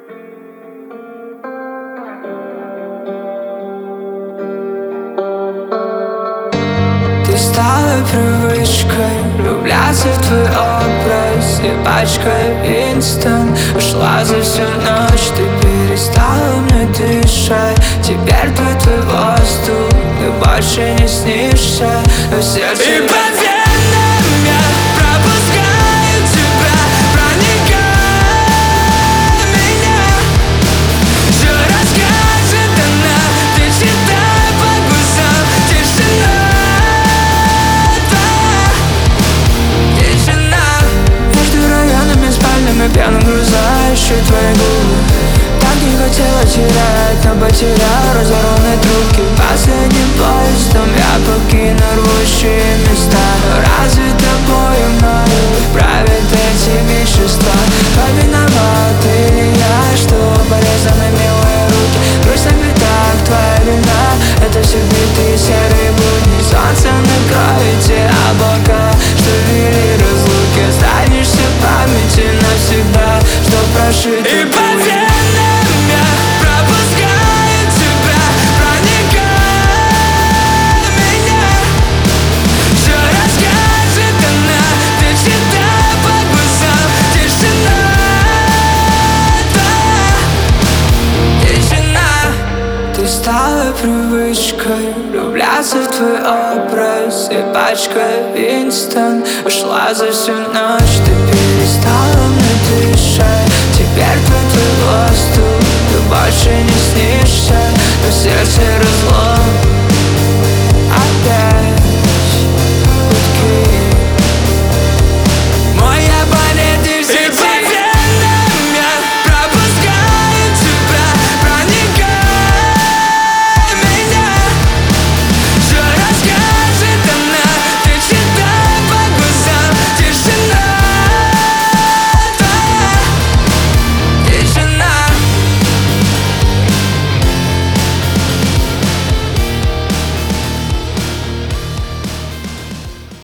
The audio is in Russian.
Ты стала привычкой влюбляться в твой образ. И пачкой инстант ушла за всю ночь. Ты перестала мне дышать. Теперь твой воздух, ты больше не снишься. Но сердце... И по венам я пропускаю тебя, проникай в меня. Все расскажет она, ты читай по глазам. Тишина, между районами спальными пьяным грузающие твои губы. Так не хотела терять, но потерял разорванные трубки. Последним поездом я покину рвущие места. Разве тобой мною правят эти вещества? Кто виноват, ты или я, что порезаны милые руки? Грусть на пятах, твоя вина. Это все битые серые будни. Солнце накроет те облака, что вели разлуки. Останешься в памяти навсегда, что прошито. И по венам я пропускаю тебя, проникай в меня. Все расскажет она, ты читай по глазам. Тишина, тишина. Ты стала привычкой влюбляться в твой образ. И пачкой инстант ушла за всю ночь. Ты перестала мне дышать. Теперь твой воздух, ты больше не снишься.